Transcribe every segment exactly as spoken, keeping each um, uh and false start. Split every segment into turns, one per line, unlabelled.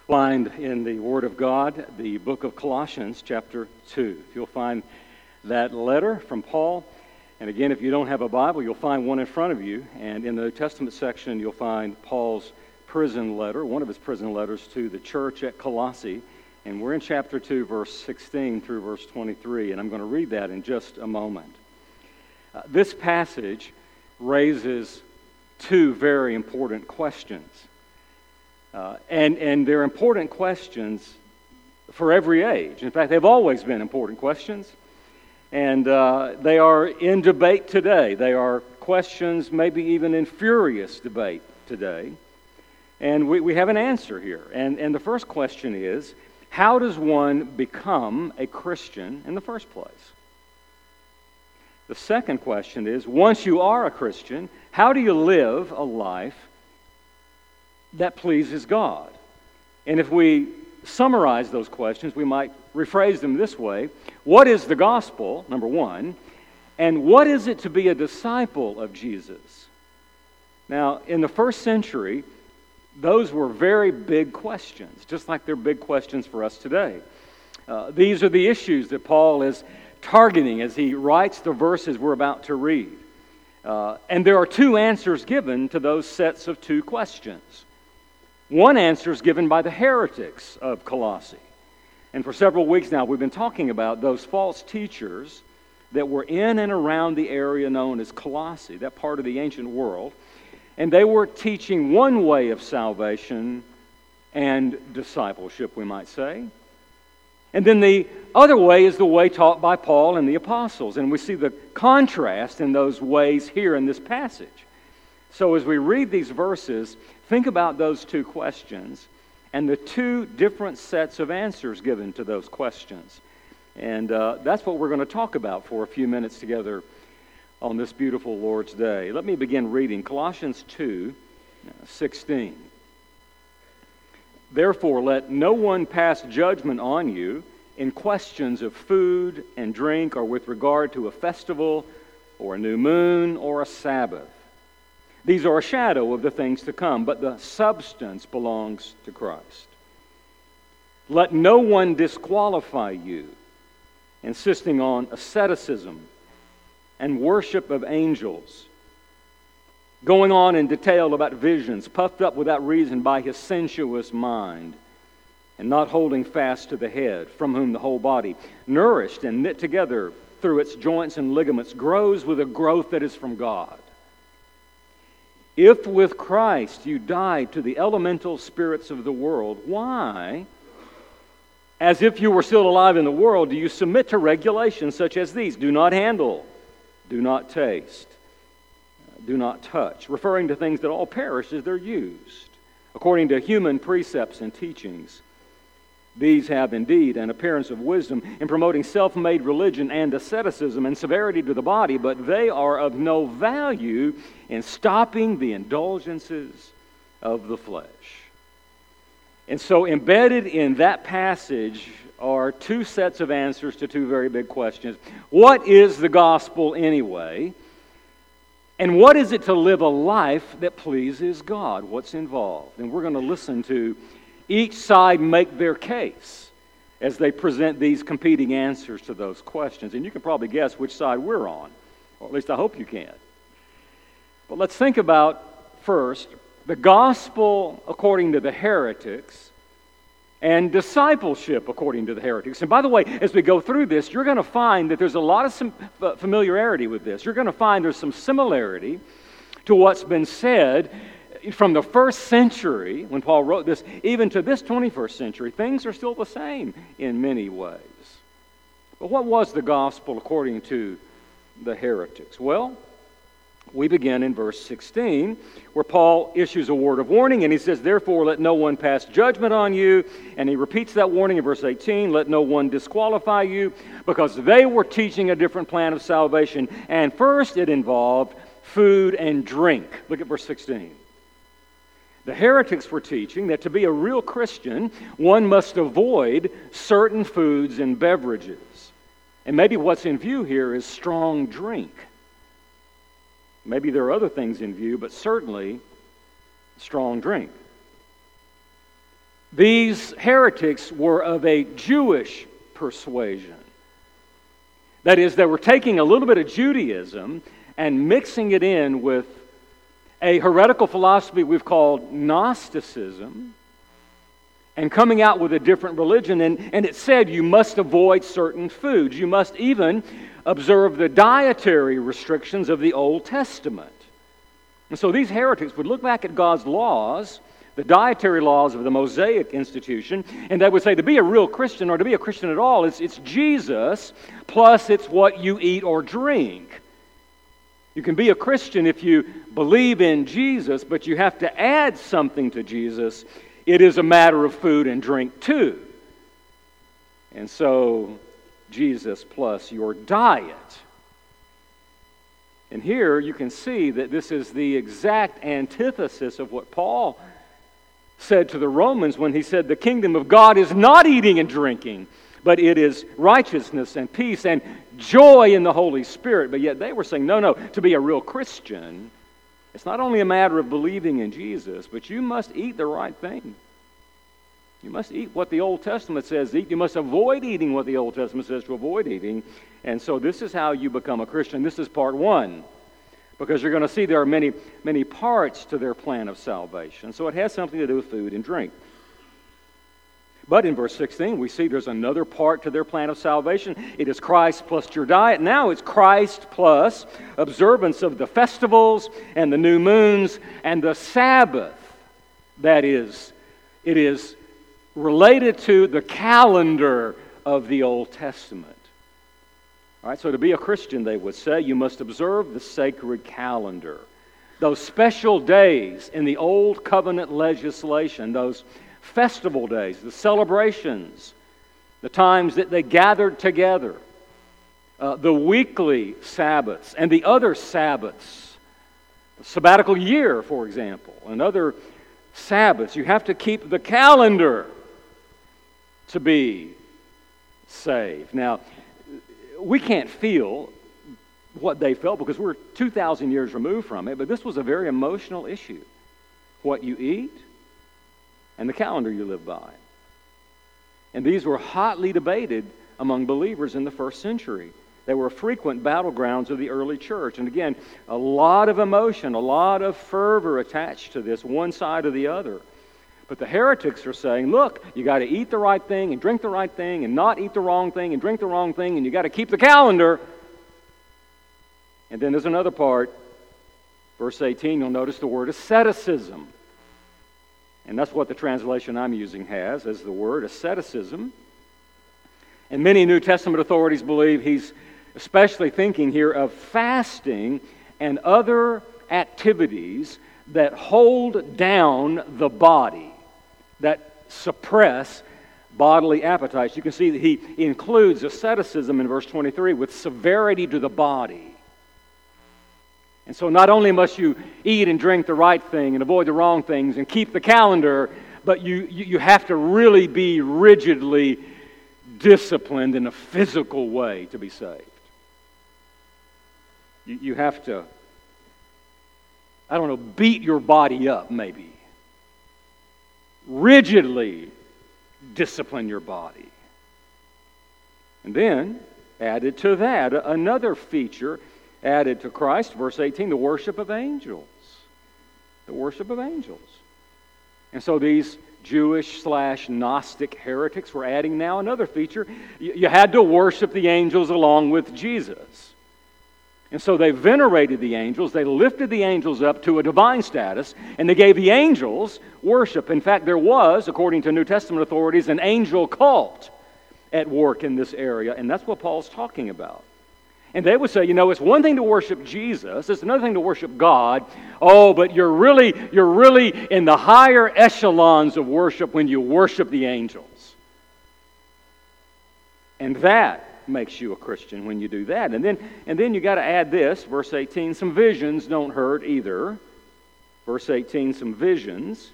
Find in the Word of God the book of Colossians, chapter two. You'll find that letter from Paul. And again, if you don't have a Bible, you'll find one in front of you. And in the New Testament section, you'll find Paul's prison letter, one of his prison letters to the church at Colossae. And we're in chapter two, verse sixteen through verse twenty-three. And I'm going to read that in just a moment. Uh, this passage raises two very important questions. Uh, and, and they're important questions for every age. In fact, they've always been important questions. And uh, they are in debate today. They are questions maybe even in furious debate today. And we, we have an answer here. And, and the first question is, how does one become a Christian in the first place? The second question is, once you are a Christian, how do you live a life that pleases God? And if we summarize those questions, we might rephrase them this way. What is the gospel, number one? And what is it to be a disciple of Jesus? Now, in the first century, those were very big questions, just like they're big questions for us today. Uh, these are the issues that Paul is targeting as he writes the verses we're about to read. Uh, and there are two answers given to those sets of two questions. One answer is given by the heretics of Colossae. And for several weeks now, we've been talking about those false teachers that were in and around the area known as Colossae, that part of the ancient world. And they were teaching one way of salvation and discipleship, we might say. And then the other way is the way taught by Paul and the apostles. And we see the contrast in those ways here in this passage. So as we read these verses, think about those two questions and the two different sets of answers given to those questions. And uh, that's what we're going to talk about for a few minutes together on this beautiful Lord's Day. Let me begin reading Colossians two sixteen. Therefore, let no one pass judgment on you in questions of food and drink, or with regard to a festival, or a new moon, or a Sabbath. These are a shadow of the things to come, but the substance belongs to Christ. Let no one disqualify you, insisting on asceticism and worship of angels, going on in detail about visions, puffed up without reason by his sensuous mind, and not holding fast to the head, from whom the whole body, nourished and knit together through its joints and ligaments, grows with a growth that is from God. If with Christ you died to the elemental spirits of the world, why, as if you were still alive in the world, do you submit to regulations such as these? Do not handle, do not taste, do not touch, referring to things that all perish as they're used, according to human precepts and teachings. These have indeed an appearance of wisdom in promoting self-made religion and asceticism and severity to the body, but they are of no value in stopping the indulgences of the flesh. And so embedded in that passage are two sets of answers to two very big questions. What is the gospel anyway? And what is it to live a life that pleases God? What's involved? And we're going to listen to each side make their case as they present these competing answers to those questions. And you can probably guess which side we're on, or at least I hope you can. But let's think about, first, the gospel according to the heretics and discipleship according to the heretics. And by the way, as we go through this, you're going to find that there's a lot of some familiarity with this. You're going to find there's some similarity to what's been said from the first century, when Paul wrote this, even to this twenty-first century. Things are still the same in many ways. But what was the gospel according to the heretics? Well, we begin in verse sixteen, where Paul issues a word of warning, and he says, therefore, let no one pass judgment on you. And he repeats that warning in verse eighteen, let no one disqualify you, because they were teaching a different plan of salvation. And first, it involved food and drink. Look at verse sixteen. The heretics were teaching that to be a real Christian, one must avoid certain foods and beverages. And maybe what's in view here is strong drink. Maybe there are other things in view, but certainly strong drink. These heretics were of a Jewish persuasion. That is, they were taking a little bit of Judaism and mixing it in with a heretical philosophy we've called Gnosticism, and coming out with a different religion. And, and it said you must avoid certain foods. You must even observe the dietary restrictions of the Old Testament. And so these heretics would look back at God's laws, the dietary laws of the Mosaic institution, and they would say to be a real Christian, or to be a Christian at all, it's, it's Jesus, plus it's what you eat or drink. You can be a Christian if you believe in Jesus, but you have to add something to Jesus. It is a matter of food and drink too. And so, Jesus plus your diet. And here you can see that this is the exact antithesis of what Paul said to the Romans when he said the kingdom of God is not eating and drinking, but it is righteousness and peace and joy in the Holy Spirit. But yet they were saying, no, no, to be a real Christian, it's not only a matter of believing in Jesus, but you must eat the right thing. You must eat what the Old Testament says eat. You must avoid eating what the Old Testament says to avoid eating. And so this is how you become a Christian. This is part one. Because you're going to see there are many, many parts to their plan of salvation. So it has something to do with food and drink. But in verse sixteen, we see there's another part to their plan of salvation. It is Christ plus your diet. Now it's Christ plus observance of the festivals and the new moons and the Sabbath. That is, it is related to the calendar of the Old Testament. All right, so to be a Christian, they would say, you must observe the sacred calendar. Those special days in the Old Covenant legislation, those festival days, the celebrations, the times that they gathered together, uh, the weekly Sabbaths and the other Sabbaths, the sabbatical year, for example, and other Sabbaths. You have to keep the calendar to be saved. Now, we can't feel what they felt because we're two thousand years removed from it, but this was a very emotional issue. What you eat and the calendar you live by. And these were hotly debated among believers in the first century. They were frequent battlegrounds of the early church. And again, a lot of emotion, a lot of fervor attached to this, one side or the other. But the heretics are saying, look, you got to eat the right thing and drink the right thing and not eat the wrong thing and drink the wrong thing, and you got to keep the calendar. And then there's another part. Verse eighteen, you'll notice the word asceticism. And that's what the translation I'm using has as the word asceticism. And many New Testament authorities believe he's especially thinking here of fasting and other activities that hold down the body, that suppress bodily appetites. You can see that he includes asceticism in verse twenty-three with severity to the body. And so not only must you eat and drink the right thing and avoid the wrong things and keep the calendar, but you, you, you have to really be rigidly disciplined in a physical way to be saved. You, you have to, I don't know, beat your body up maybe. Rigidly discipline your body. And then, added to that, another feature added to Christ, verse eighteen, the worship of angels. The worship of angels. And so these Jewish slash Gnostic heretics were adding now another feature. You had to worship the angels along with Jesus. And so they venerated the angels, they lifted the angels up to a divine status, and they gave the angels worship. In fact, there was, according to New Testament authorities, an angel cult at work in this area, and that's what Paul's talking about. And they would say, you know, it's one thing to worship Jesus, it's another thing to worship God. Oh, but you're really, you're really in the higher echelons of worship when you worship the angels. And that makes you a Christian when you do that. And then, and then you got to add this, verse eighteen, some visions don't hurt either. Verse eighteen, some visions.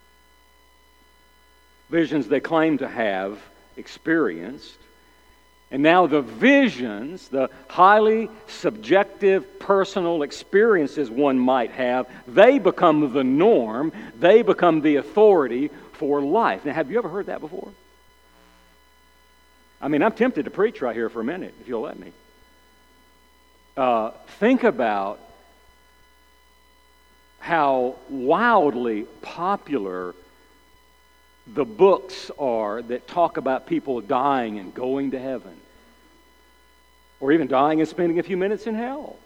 Visions they claim to have experienced. And now the visions, the highly subjective personal experiences one might have, they become the norm, they become the authority for life. Now, have you ever heard that before? I mean, I'm tempted to preach right here for a minute, if you'll let me. Uh, think about how wildly popular the books are that talk about people dying and going to heaven, or even dying and spending a few minutes in hell.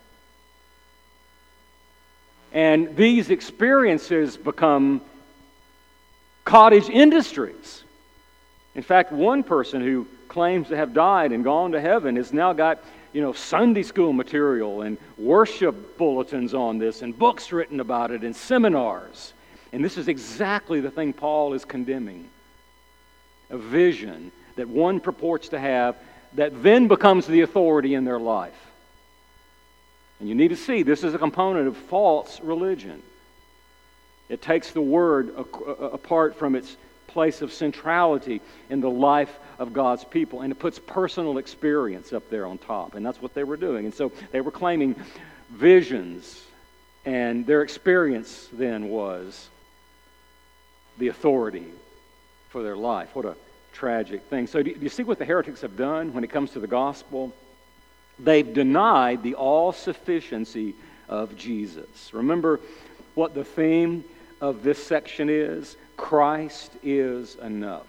And these experiences become cottage industries. In fact, one person who claims to have died and gone to heaven has now got, you know, Sunday school material and worship bulletins on this and books written about it and seminars. And this is exactly the thing Paul is condemning. A vision that one purports to have that then becomes the authority in their life. And you need to see, this is a component of false religion. It takes the Word apart from its place of centrality in the life of God's people, and it puts personal experience up there on top. And that's what they were doing. And so they were claiming visions, and their experience then was the authority for their life. What a tragic thing. So do you see what the heretics have done when it comes to the gospel? They've denied the all-sufficiency of Jesus. Remember what the theme of this section is? Christ is enough.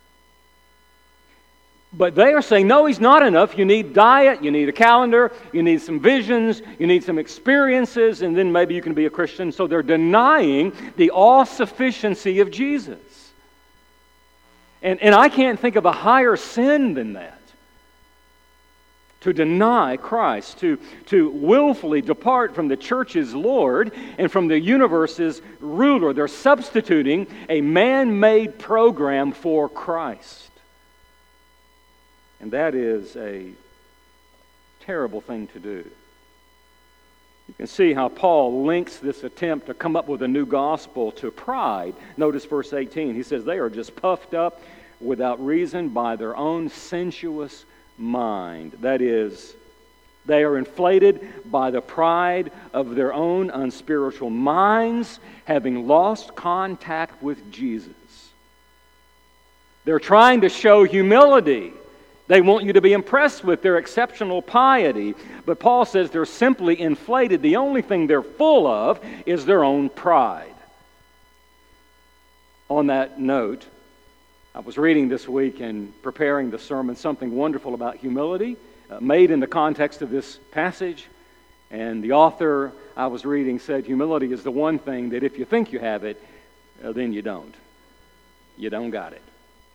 But they are saying, no, He's not enough. You need diet, you need a calendar, you need some visions, you need some experiences, and then maybe you can be a Christian. So they're denying the all-sufficiency of Jesus. And, and I can't think of a higher sin than that. To deny Christ, to, to willfully depart from the church's Lord and from the universe's ruler. They're substituting a man-made program for Christ. And that is a terrible thing to do. You can see how Paul links this attempt to come up with a new gospel to pride. Notice verse eighteen. He says, they are just puffed up without reason by their own sensuous mind. That is, they are inflated by the pride of their own unspiritual minds, having lost contact with Jesus. They're trying to show humility. They want you to be impressed with their exceptional piety. But Paul says they're simply inflated. The only thing they're full of is their own pride. On that note, I was reading this week and preparing the sermon something wonderful about humility, uh, made in the context of this passage. And the author I was reading said humility is the one thing that if you think you have it, uh, then you don't. You don't got it.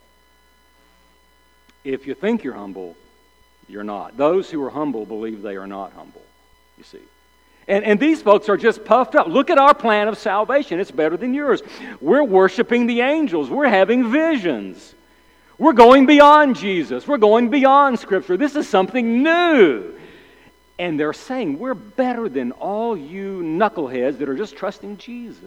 If you think you're humble, you're not. Those who are humble believe they are not humble, you see. And, and these folks are just puffed up. Look at our plan of salvation. It's better than yours. We're worshiping the angels. We're having visions. We're going beyond Jesus. We're going beyond Scripture. This is something new. And they're saying we're better than all you knuckleheads that are just trusting Jesus.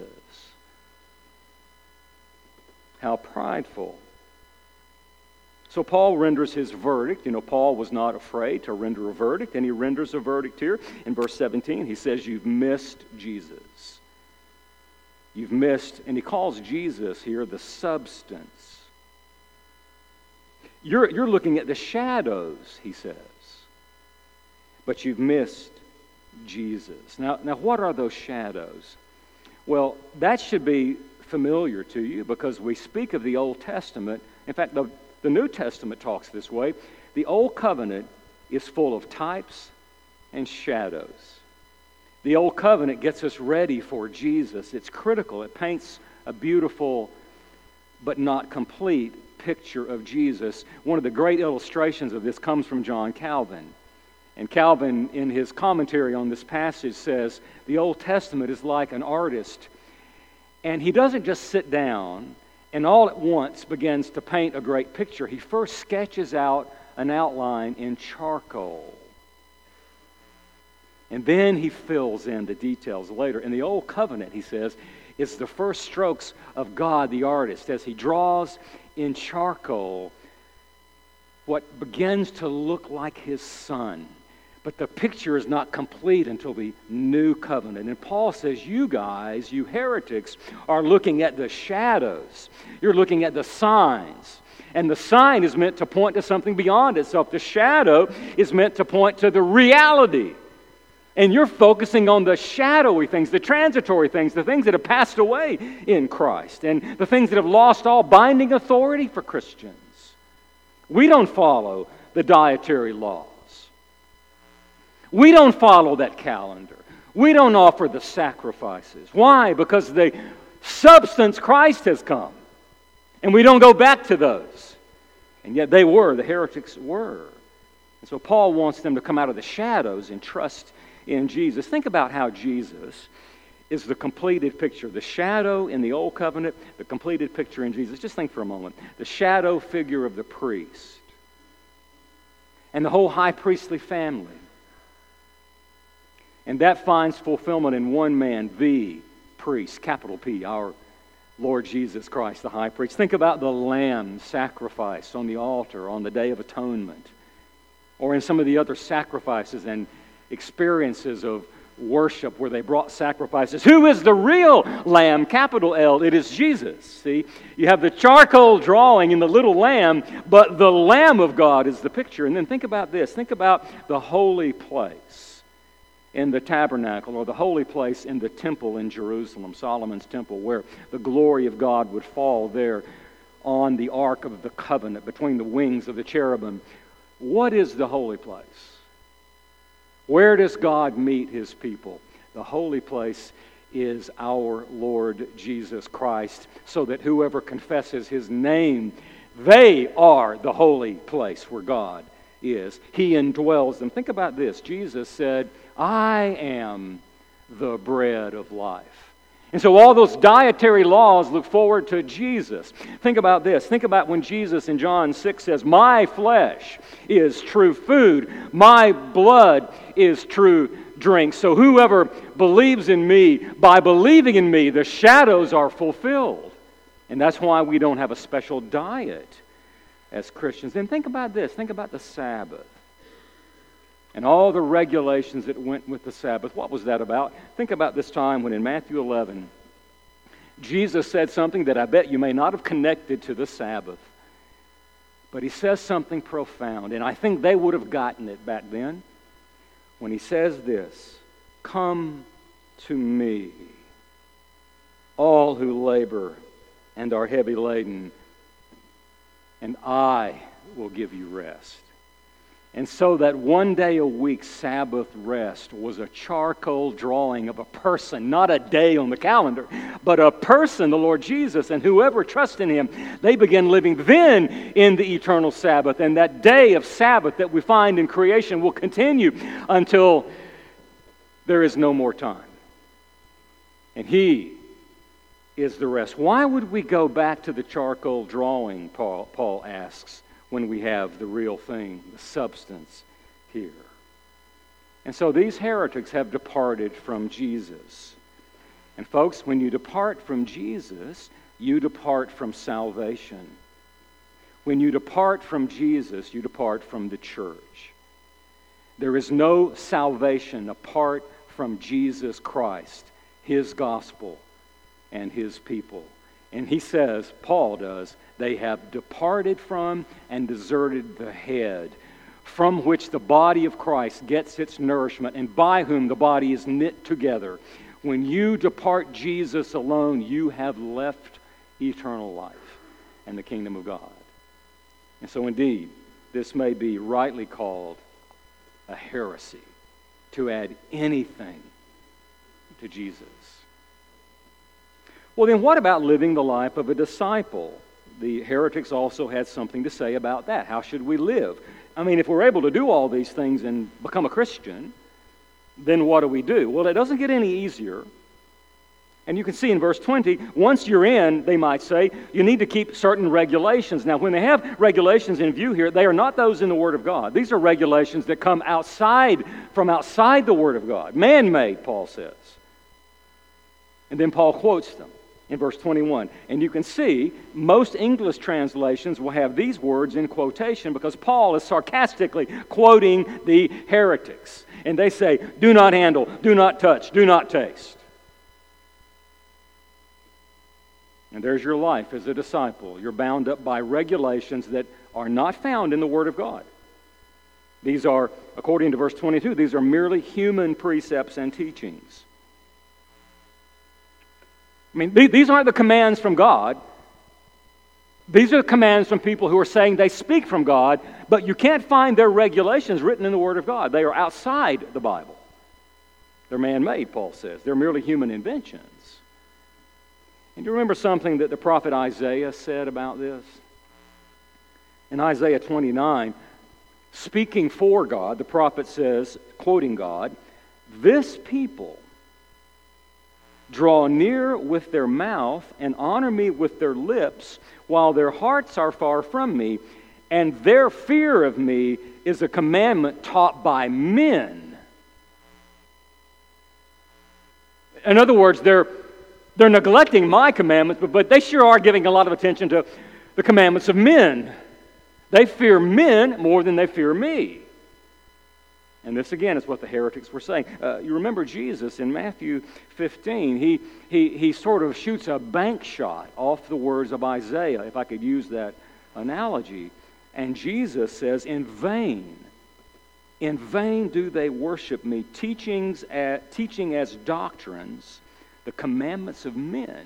How prideful. So Paul renders his verdict. You know, Paul was not afraid to render a verdict, and he renders a verdict here in verse seventeen. He says, you've missed Jesus. You've missed, and he calls Jesus here the substance. You're, you're looking at the shadows, he says, but you've missed Jesus. Now, now, what are those shadows? Well, that should be familiar to you because we speak of the Old Testament. In fact, the The New Testament talks this way. The Old Covenant is full of types and shadows. The Old Covenant gets us ready for Jesus. It's critical. It paints a beautiful but not complete picture of Jesus. One of the great illustrations of this comes from John Calvin. And Calvin, in his commentary on this passage, says, the Old Testament is like an artist. And he doesn't just sit down and all at once begins to paint a great picture. He first sketches out an outline in charcoal. And then he fills in the details later. In the Old Covenant, he says, it's the first strokes of God, the artist, as he draws in charcoal what begins to look like his Son. But the picture is not complete until the new covenant. And Paul says, you guys, you heretics, are looking at the shadows. You're looking at the signs. And the sign is meant to point to something beyond itself. The shadow is meant to point to the reality. And you're focusing on the shadowy things, the transitory things, the things that have passed away in Christ, and the things that have lost all binding authority for Christians. We don't follow the dietary laws. We don't follow that calendar. We don't offer the sacrifices. Why? Because the substance Christ has come. And we don't go back to those. And yet they were, the heretics were. And so Paul wants them to come out of the shadows and trust in Jesus. Think about how Jesus is the completed picture. The shadow in the Old Covenant, the completed picture in Jesus. Just think for a moment. The shadow figure of the priest. And the whole high priestly family. And that finds fulfillment in one man, the priest, capital P, our Lord Jesus Christ, the high priest. Think about the lamb sacrifice on the altar on the Day of Atonement, or in some of the other sacrifices and experiences of worship where they brought sacrifices. Who is the real lamb, capital L? It is Jesus. See, you have the charcoal drawing in the little lamb, but the Lamb of God is the picture. And then think about this. Think about the holy place in the tabernacle, or the holy place in the temple in Jerusalem, Solomon's temple, where the glory of God would fall there on the Ark of the Covenant between the wings of the cherubim. What is the holy place? Where does God meet His people? The holy place is our Lord Jesus Christ, so that whoever confesses His name, they are the holy place where God is. He indwells them. Think about this. Jesus said, I am the bread of life. And so all those dietary laws look forward to Jesus. Think about this. Think about when Jesus in John six says, my flesh is true food. My blood is true drink. So whoever believes in me, by believing in me, the shadows are fulfilled. And that's why we don't have a special diet as Christians. Then think about this. Think about the Sabbath. And all the regulations that went with the Sabbath. What was that about? Think about this time when in Matthew eleven, Jesus said something that I bet you may not have connected to the Sabbath. But He says something profound. And I think they would have gotten it back then. When He says this, come to me, all who labor and are heavy laden, and I will give you rest. And so that one day a week Sabbath rest was a charcoal drawing of a person, not a day on the calendar, but a person, the Lord Jesus. And whoever trusts in Him, they begin living then in the eternal Sabbath. And that day of Sabbath that we find in creation will continue until there is no more time. And He is the rest. Why would we go back to the charcoal drawing, Paul, Paul asks, when we have the real thing, the substance here? And so these heretics have departed from Jesus. And folks, when you depart from Jesus, you depart from salvation. When you depart from Jesus, you depart from the church. There is no salvation apart from Jesus Christ, His gospel, and His people. And he says, Paul does, they have departed from and deserted the head, from which the body of Christ gets its nourishment and by whom the body is knit together. When you depart Jesus alone, you have left eternal life and the kingdom of God. And so indeed, this may be rightly called a heresy to add anything to Jesus. Well, then what about living the life of a disciple? The heretics also had something to say about that. How should we live? I mean, if we're able to do all these things and become a Christian, then what do we do? Well, it doesn't get any easier. And you can see in verse twenty, once you're in, they might say, you need to keep certain regulations. Now, when they have regulations in view here, they are not those in the Word of God. These are regulations that come outside, from outside the Word of God. Man-made, Paul says. And then Paul quotes them. in verse twenty-one. And you can see most English translations will have these words in quotation because Paul is sarcastically quoting the heretics. And they say, do not handle, do not touch, do not taste. And there's your life as a disciple. You're bound up by regulations that are not found in the Word of God. These are, according to verse twenty-two, these are merely human precepts and teachings. I mean, these aren't the commands from God. These are the commands from people who are saying they speak from God, but you can't find their regulations written in the Word of God. They are outside the Bible. They're man-made, Paul says. They're merely human inventions. And do you remember something that the prophet Isaiah said about this? In Isaiah twenty-nine, speaking for God, the prophet says, quoting God, "This people draw near with their mouth and honor me with their lips, while their hearts are far from me, and their fear of me is a commandment taught by men." In other words, they're they're neglecting my commandments, but, but they sure are giving a lot of attention to the commandments of men. They fear men more than they fear me. And this, again, is what the heretics were saying. Uh, you remember Jesus in Matthew fifteen. He, he, he sort of shoots a bank shot off the words of Isaiah, if I could use that analogy. And Jesus says, in vain, in vain do they worship me, teachings at, teaching as doctrines the commandments of men.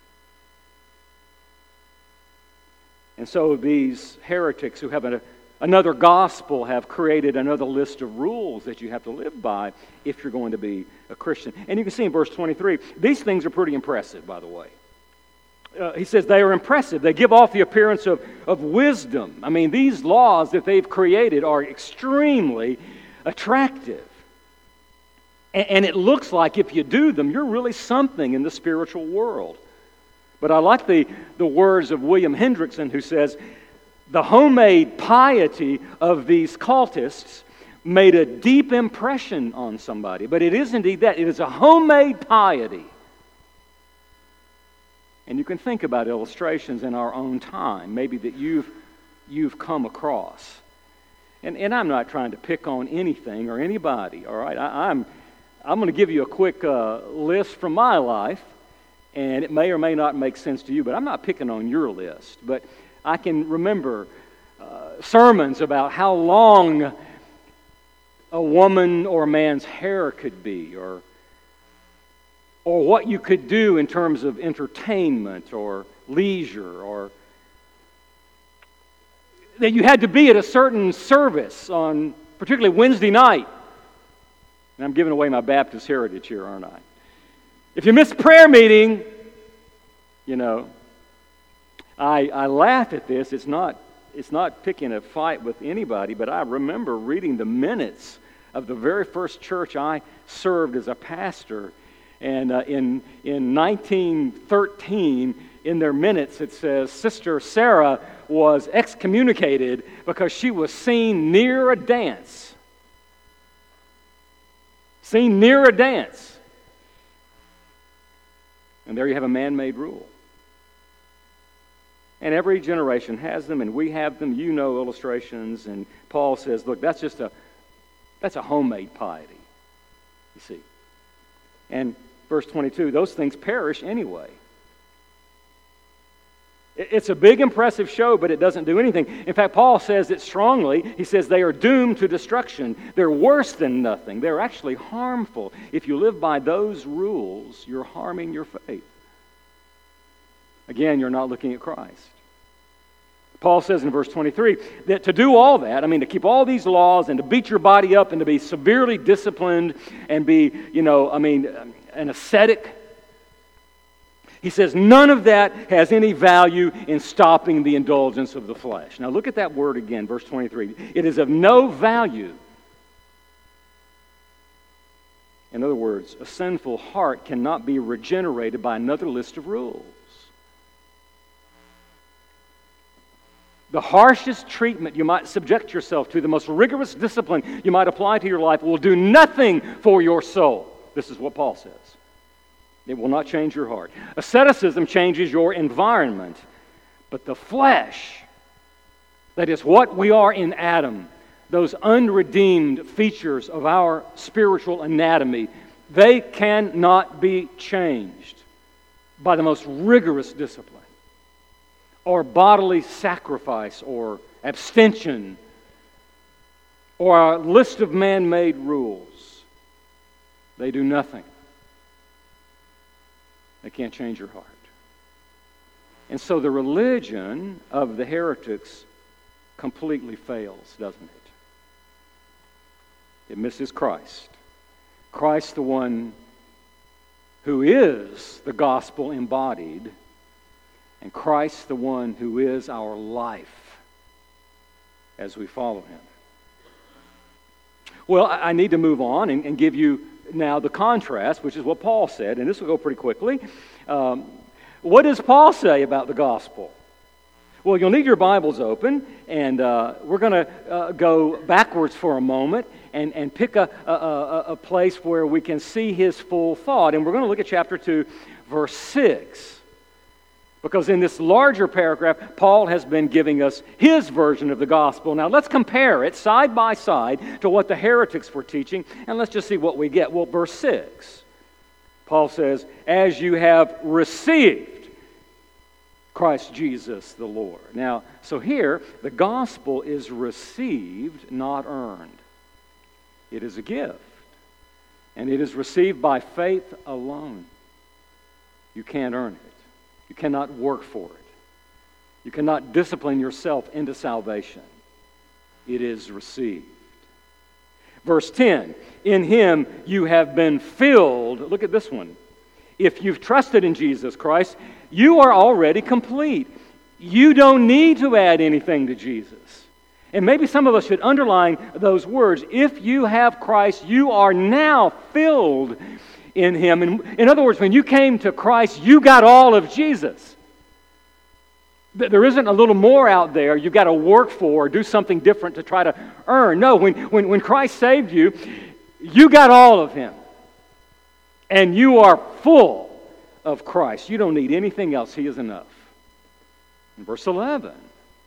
And so these heretics who have a Another gospel have created another list of rules that you have to live by if you're going to be a Christian. And you can see in verse twenty-three, these things are pretty impressive, by the way. Uh, he says they are impressive. They give off the appearance of, of wisdom. I mean, these laws that they've created are extremely attractive. And, and it looks like if you do them, you're really something in the spiritual world. But I like the, the words of William Hendrickson, who says, the homemade piety of these cultists made a deep impression on somebody. But it is indeed that. It is a homemade piety. And you can think about illustrations in our own time, maybe that you've, you've come across. And, and I'm not trying to pick on anything or anybody, all right? I, I'm, I'm going to give you a quick uh, list from my life, and it may or may not make sense to you, but I'm not picking on your list. But I can remember uh, sermons about how long a woman or a man's hair could be, or or what you could do in terms of entertainment or leisure, or that you had to be at a certain service on particularly Wednesday night. And I'm giving away my Baptist heritage here, aren't I? If you miss prayer meeting, you know, I, I laugh at this. It's not, it's not picking a fight with anybody, but I remember reading the minutes of the very first church I served as a pastor. And uh, in, in nineteen thirteen, in their minutes, it says, Sister Sarah was excommunicated because she was seen near a dance. Seen near a dance. And there you have a man-made rule. And every generation has them, and we have them. You know illustrations. And Paul says, look, that's just a, that's a homemade piety, you see. And verse twenty-two, those things perish anyway. It's a big, impressive show, but it doesn't do anything. In fact, Paul says it strongly. He says they are doomed to destruction. They're worse than nothing. They're actually harmful. If you live by those rules, you're harming your faith. Again, you're not looking at Christ. Paul says in verse twenty-three that to do all that, I mean, to keep all these laws and to beat your body up and to be severely disciplined and be, you know, I mean, an ascetic, he says none of that has any value in stopping the indulgence of the flesh. Now look at that word again, verse twenty-three. It is of no value. In other words, a sinful heart cannot be regenerated by another list of rules. The harshest treatment you might subject yourself to, the most rigorous discipline you might apply to your life will do nothing for your soul. This is what Paul says. It will not change your heart. Asceticism changes your environment, but the flesh, that is what we are in Adam, those unredeemed features of our spiritual anatomy, they cannot be changed by the most rigorous discipline or bodily sacrifice or abstention or a list of man-made rules. They do nothing. They can't change your heart. And so the religion of the heretics completely fails, doesn't it? It misses Christ. Christ, the one who is the gospel embodied, and Christ, the one who is our life as we follow Him. Well, I need to move on and, and give you now the contrast, which is what Paul said, and this will go pretty quickly. Um, what does Paul say about the gospel? Well, you'll need your Bibles open, and uh, we're going to uh, go backwards for a moment and, and pick a, a, a, a place where we can see his full thought. And we're going to look at chapter two, verse six. Because in this larger paragraph, Paul has been giving us his version of the gospel. Now, let's compare it side by side to what the heretics were teaching, and let's just see what we get. Well, verse six, Paul says, "As you have received Christ Jesus the Lord." Now, so here, the gospel is received, not earned. It is a gift, and it is received by faith alone. You can't earn it. You cannot work for it. You cannot discipline yourself into salvation. It is received. Verse ten, "In Him you have been filled." Look at this one. If you've trusted in Jesus Christ, you are already complete. You don't need to add anything to Jesus. And maybe some of us should underline those words. If you have Christ, you are now filled in Him. And in other words, when you came to Christ, you got all of Jesus. There isn't a little more out there you've got to work for or do something different to try to earn. No, when, when, when Christ saved you, you got all of Him. And you are full of Christ. You don't need anything else. He is enough. In verse eleven,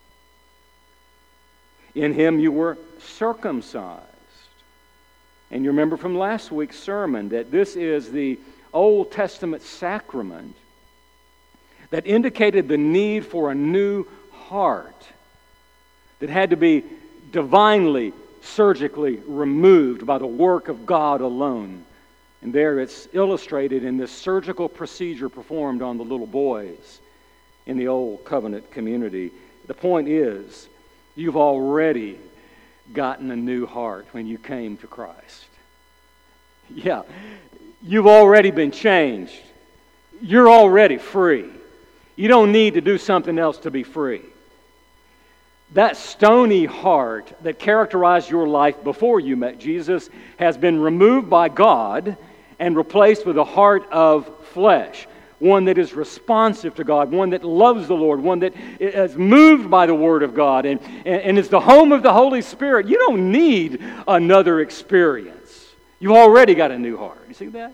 "In Him you were circumcised." And you remember from last week's sermon that this is the Old Testament sacrament that indicated the need for a new heart that had to be divinely, surgically removed by the work of God alone. And there it's illustrated in this surgical procedure performed on the little boys in the Old Covenant community. The point is, you've already gotten a new heart when you came to Christ. Yeah, you've already been changed. You're already free. You don't need to do something else to be free. That stony heart that characterized your life before you met Jesus has been removed by God and replaced with a heart of flesh. One that is responsive to God, one that loves the Lord, one that is moved by the Word of God and, and, and is the home of the Holy Spirit. You don't need another experience. You've already got a new heart. You see that?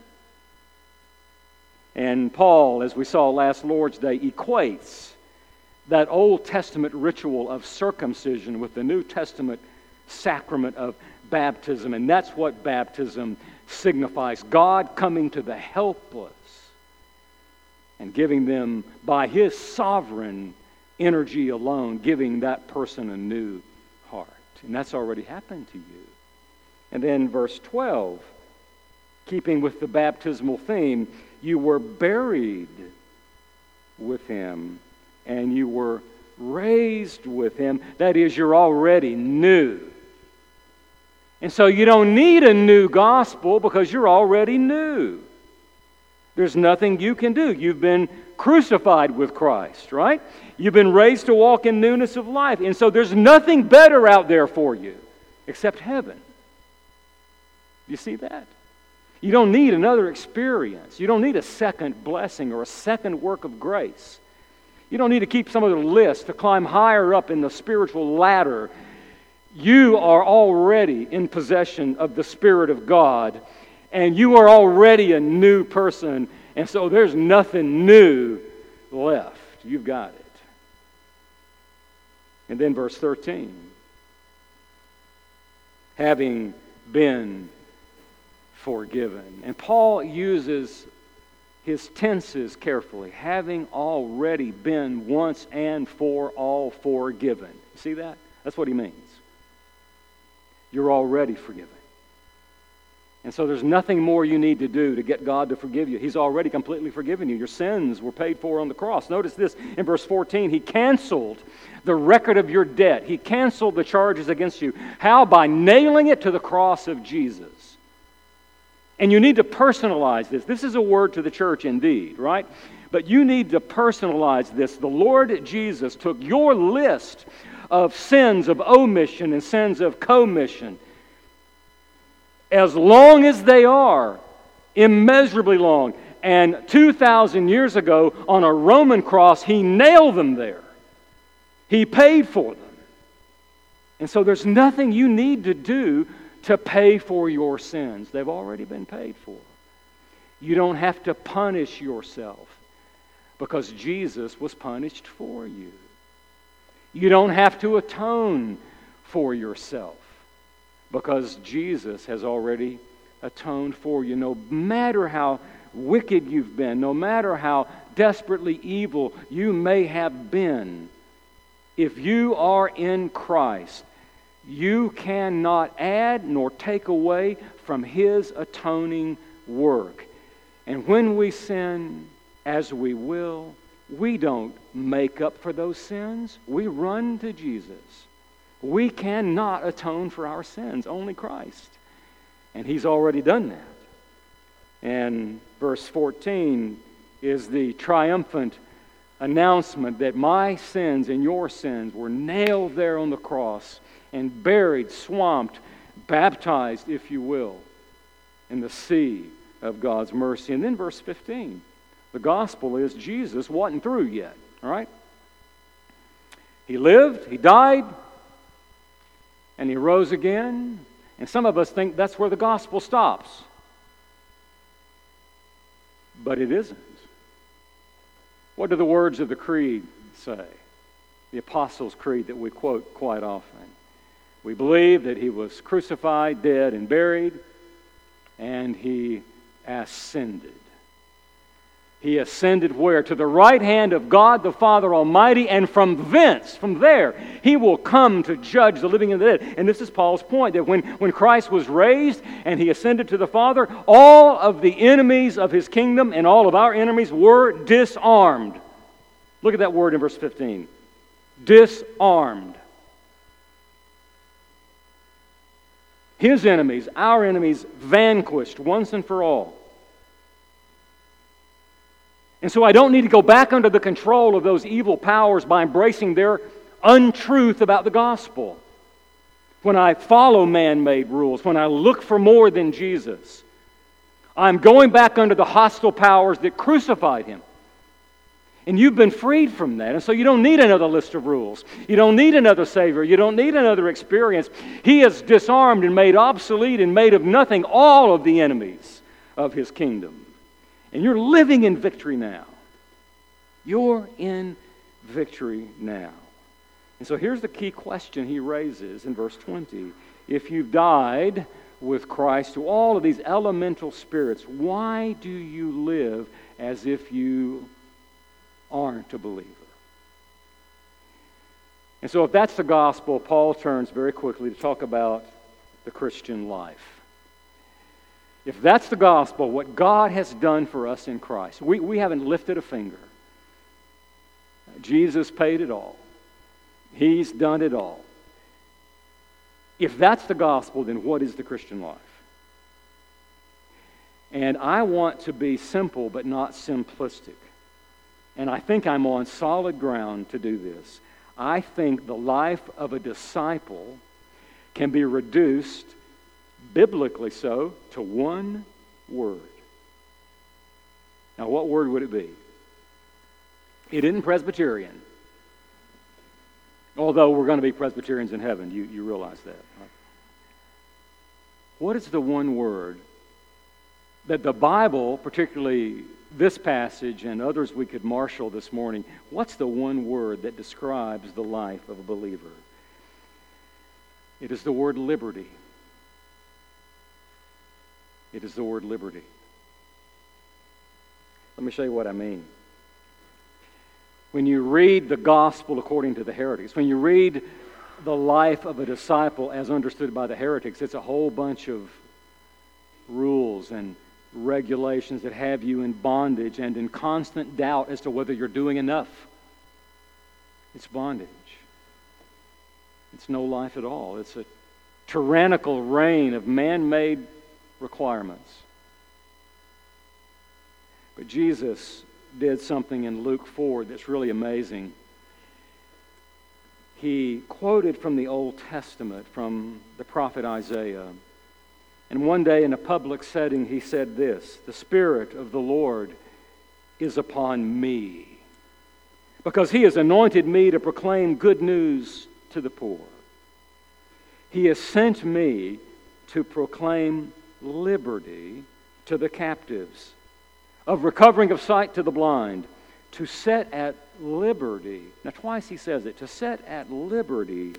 And Paul, as we saw last Lord's Day, equates that Old Testament ritual of circumcision with the New Testament sacrament of baptism. And that's what baptism signifies. God coming to the helpless and giving them, by His sovereign energy alone, giving that person a new heart. And that's already happened to you. And then verse twelve, keeping with the baptismal theme, you were buried with Him and you were raised with Him. That is, you're already new. And so you don't need a new gospel because you're already new. There's nothing you can do. You've been crucified with Christ, right? You've been raised to walk in newness of life. And so there's nothing better out there for you except heaven. You see that? You don't need another experience. You don't need a second blessing or a second work of grace. You don't need to keep some other list to climb higher up in the spiritual ladder. You are already in possession of the Spirit of God, and you are already a new person, And so there's nothing new left. You've got it. And then verse thirteen. Having been forgiven. And Paul uses his tenses carefully. Having already been once and for all forgiven. You see that? That's what he means. You're already forgiven. And so there's nothing more you need to do to get God to forgive you. He's already completely forgiven you. Your sins were paid for on the cross. Notice this in verse fourteen. He canceled the record of your debt. He canceled the charges against you. How? By nailing it to the cross of Jesus. And you need to personalize this. This is a word to the church indeed, right? But you need to personalize this. The Lord Jesus took your list of sins of omission and sins of commission, as long as they are, immeasurably long. And two thousand years ago, on a Roman cross, He nailed them there. He paid for them. And so there's nothing you need to do to pay for your sins. They've already been paid for. You don't have to punish yourself because Jesus was punished for you. You don't have to atone for yourself because Jesus has already atoned for you. No matter how wicked you've been, no matter how desperately evil you may have been, if you are in Christ, you cannot add nor take away from His atoning work. And when we sin, as we will, we don't make up for those sins. We run to Jesus. We cannot atone for our sins, only Christ. And He's already done that. And verse fourteen is the triumphant announcement that my sins and your sins were nailed there on the cross and buried, swamped, baptized, if you will, in the sea of God's mercy. And then verse fifteen, the gospel is Jesus wasn't through yet, all right? He lived, He died, and He rose again. And some of us think that's where the gospel stops. But it isn't. What do the words of the creed say? The Apostles' Creed that we quote quite often. We believe that He was crucified, dead, and buried, and He ascended. He ascended where? To the right hand of God the Father Almighty, and from thence, from there, He will come to judge the living and the dead. And this is Paul's point, that when, when Christ was raised and He ascended to the Father, all of the enemies of His kingdom and all of our enemies were disarmed. Look at that word in verse fifteen. Disarmed. His enemies, our enemies, vanquished once and for all. And so I don't need to go back under the control of those evil powers by embracing their untruth about the gospel. When I follow man-made rules, when I look for more than Jesus, I'm going back under the hostile powers that crucified Him. And you've been freed from that. And so you don't need another list of rules. You don't need another Savior. You don't need another experience. He has disarmed and made obsolete and made of nothing all of the enemies of His kingdom. And you're living in victory now. You're in victory now. And so here's the key question he raises in verse twenty. If you've died with Christ to all of these elemental spirits, why do you live as if you aren't a believer? And so if that's the gospel, Paul turns very quickly to talk about the Christian life. If that's the gospel, what God has done for us in Christ, we, we haven't lifted a finger. Jesus paid it all. He's done it all. If that's the gospel, then what is the Christian life? And I want to be simple but not simplistic. And I think I'm on solid ground to do this. I think the life of a disciple can be reduced, biblically so, to one word. Now, what word would it be? It isn't Presbyterian. Although we're going to be Presbyterians in heaven, you, you realize that. Right? What is the one word that the Bible, particularly this passage and others we could marshal this morning, what's the one word that describes the life of a believer? It is the word liberty. It is the word liberty. Let me show you what I mean. When you read the gospel according to the heretics, when you read the life of a disciple as understood by the heretics, it's a whole bunch of rules and regulations that have you in bondage and in constant doubt as to whether you're doing enough. It's bondage. It's no life at all. It's a tyrannical reign of man-made requirements. But Jesus did something in Luke four that's really amazing. He quoted from the Old Testament, from the prophet Isaiah. And one day in a public setting, he said this, "The Spirit of the Lord is upon me, because He has anointed me to proclaim good news to the poor. He has sent me to proclaim liberty to the captives, of recovering of sight to the blind, to set at liberty." Now twice he says it, to set at liberty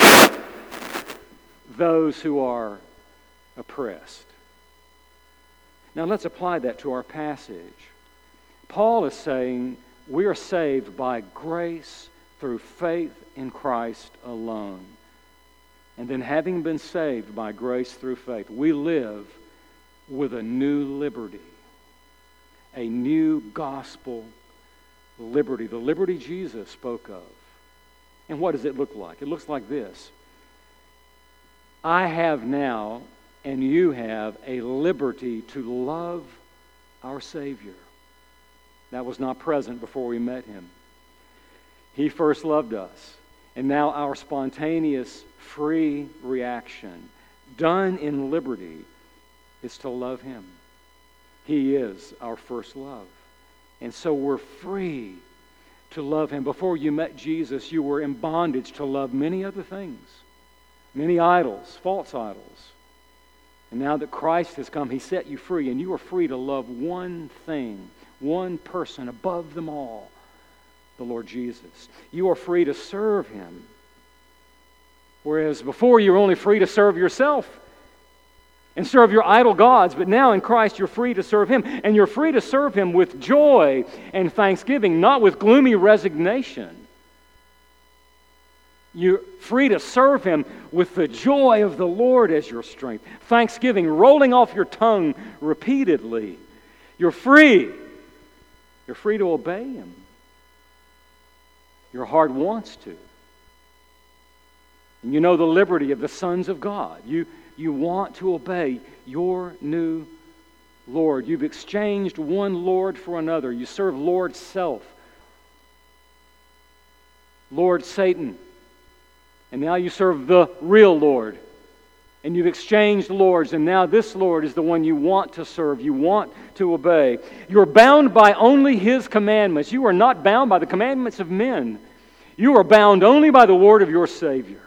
those who are oppressed. Now let's apply that to our passage. Paul is saying we are saved by grace through faith in Christ alone. And then having been saved by grace through faith, we live with a new liberty, a new gospel liberty, the liberty Jesus spoke of. And what does it look like? It looks like this. I have now, and you have, a liberty to love our Savior. That was not present before we met Him. He first loved us. And now our spontaneous, free reaction, done in liberty, is to love Him. He is our first love. And so we're free to love Him. Before you met Jesus, you were in bondage to love many other things, many idols, false idols. And now that Christ has come, He set you free, and you are free to love one thing, one person above them all, the Lord Jesus. You are free to serve Him. Whereas before you were only free to serve yourself and serve your idol gods, but now in Christ you're free to serve Him. And you're free to serve Him with joy and thanksgiving, not with gloomy resignation. You're free to serve Him with the joy of the Lord as your strength. Thanksgiving rolling off your tongue repeatedly. You're free. You're free to obey Him. Your heart wants to. And you know the liberty of the sons of God. You, you want to obey your new Lord. You've exchanged one Lord for another. You serve Lord Self, Lord Satan. And now you serve the real Lord. And you've exchanged lords, and now this Lord is the one you want to serve, you want to obey. You're bound by only His commandments. You are not bound by the commandments of men. You are bound only by the word of your Savior.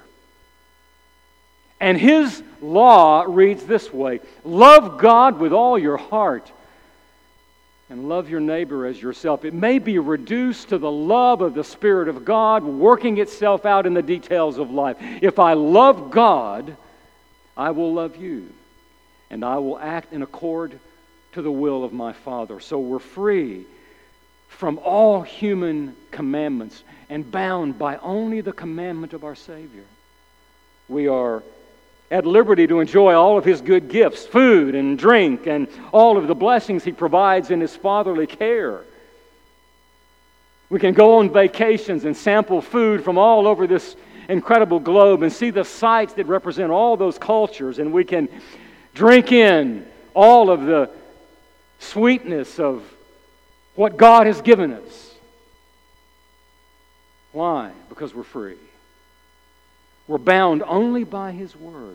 And His law reads this way: love God with all your heart and love your neighbor as yourself. It may be reduced to the love of the Spirit of God working itself out in the details of life. If I love God, I will love you, and I will act in accord to the will of my Father. So we're free from all human commandments and bound by only the commandment of our Savior. We are at liberty to enjoy all of His good gifts, food and drink, and all of the blessings He provides in His fatherly care. We can go on vacations and sample food from all over this incredible globe and see the sights that represent all those cultures, and we can drink in all of the sweetness of what God has given us. Why? Because we're free. We're bound only by His Word.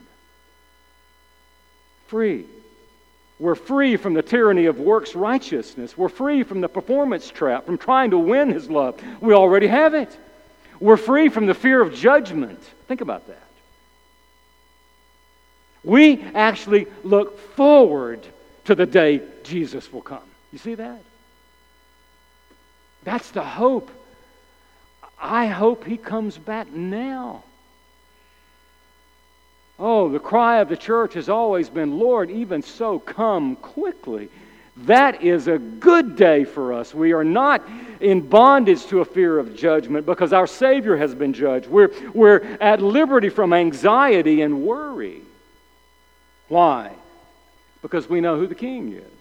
Free. We're free from the tyranny of works righteousness. We're free from the performance trap, from trying to win His love. We already have it. We're free from the fear of judgment. Think about that. We actually look forward to the day Jesus will come. You see that? That's the hope. I hope He comes back now. Oh, the cry of the church has always been, Lord, even so, come quickly. That is a good day for us. We are not in bondage to a fear of judgment because our Savior has been judged. We're, we're at liberty from anxiety and worry. Why? Because we know who the King is.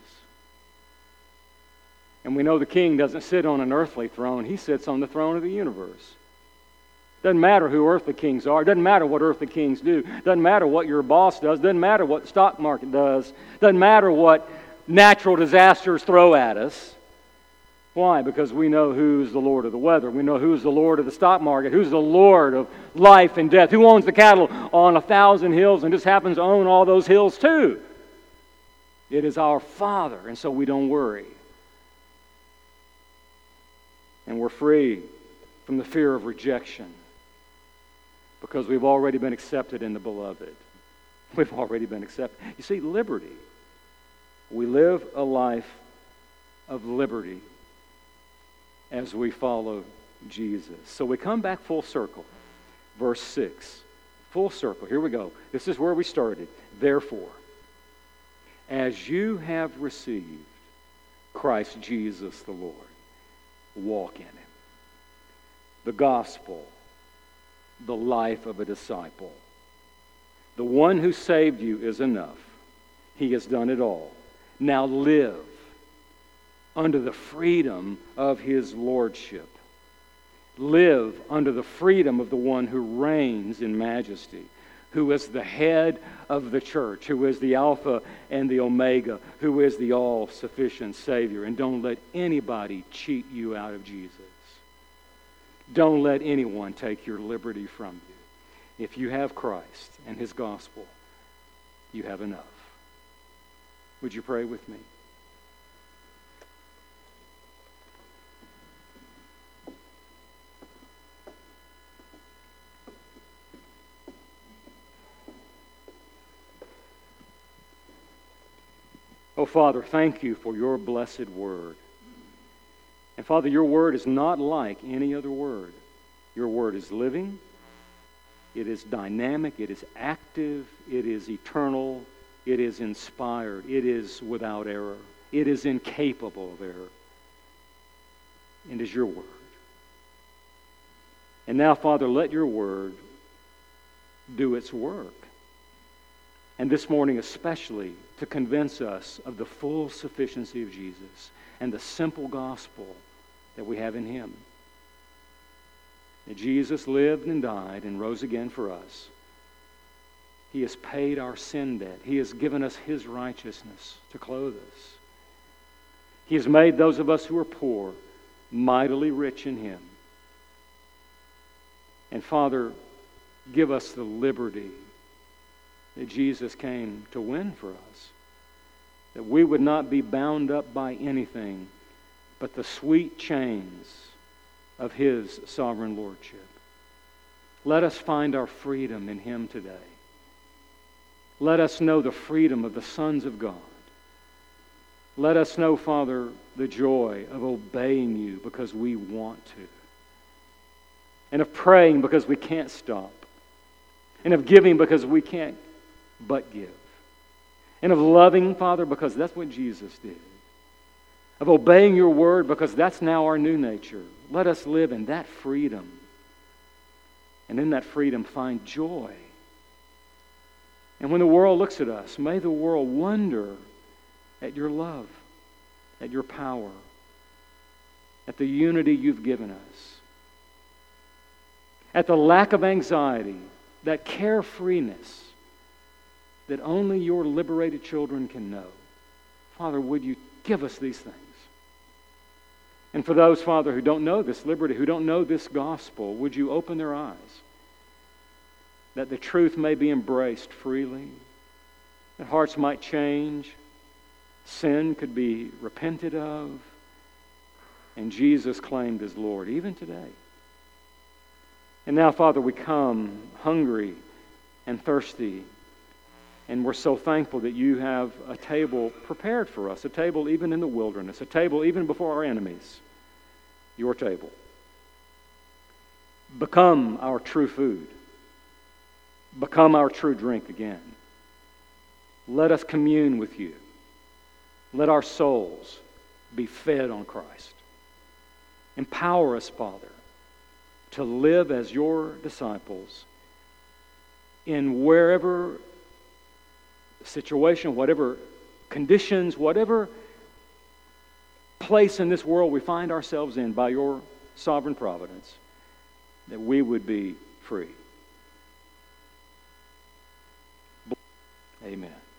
And we know the King doesn't sit on an earthly throne. He sits on the throne of the universe. Doesn't matter who earthly kings are. Doesn't matter what earthly kings do. Doesn't matter what your boss does. Doesn't matter what the stock market does. Doesn't matter what natural disasters throw at us. Why? Because we know who's the Lord of the weather. We know who's the Lord of the stock market. Who's the Lord of life and death. Who owns the cattle on a thousand hills and just happens to own all those hills too. It is our Father, and so we don't worry. And we're free from the fear of rejection because we've already been accepted in the Beloved. We've already been accepted. You see, liberty. We live a life of liberty as we follow Jesus. So we come back full circle. Verse six. Full circle. Here we go. This is where we started. Therefore, as you have received Christ Jesus the Lord, walk in Him. The gospel, the life of a disciple. The one who saved you is enough. He has done it all. Now live under the freedom of His lordship. Live under the freedom of the one who reigns in majesty, who is the head of the church, who is the Alpha and the Omega, who is the all-sufficient Savior. And don't let anybody cheat you out of Jesus. Don't let anyone take your liberty from you. If you have Christ and His gospel, you have enough. Would you pray with me? Oh, Father, thank you for your blessed word. And Father, your word is not like any other word. Your word is living, it is dynamic, it is active, it is eternal, it is inspired, it is without error, it is incapable of error, and is your word. And now, Father, let your word do its work. And this morning especially, to convince us of the full sufficiency of Jesus and the simple gospel that we have in Him. That Jesus lived and died and rose again for us. He has paid our sin debt. He has given us His righteousness to clothe us. He has made those of us who are poor mightily rich in Him. And Father, give us the liberty that Jesus came to win for us. That we would not be bound up by anything but the sweet chains of His sovereign lordship. Let us find our freedom in Him today. Let us know the freedom of the sons of God. Let us know, Father, the joy of obeying you because we want to. And of praying because we can't stop. And of giving because we can't but give. And of loving, Father, because that's what Jesus did. Of obeying your word because that's now our new nature. Let us live in that freedom. And in that freedom find joy. And when the world looks at us, may the world wonder at your love, at your power, at the unity you've given us, at the lack of anxiety, that carefreeness that only your liberated children can know. Father, would you give us these things? And for those, Father, who don't know this liberty, who don't know this gospel, would you open their eyes that the truth may be embraced freely, that hearts might change, sin could be repented of, and Jesus claimed as Lord, even today. And now, Father, we come hungry and thirsty And we're so thankful that you have a table prepared for us, a table even in the wilderness, a table even before our enemies, your table. Become our true food. Become our true drink again. Let us commune with you. Let our souls be fed on Christ. Empower us, Father, to live as your disciples in wherever situation, whatever conditions, whatever place in this world we find ourselves in by your sovereign providence, that we would be free. Amen.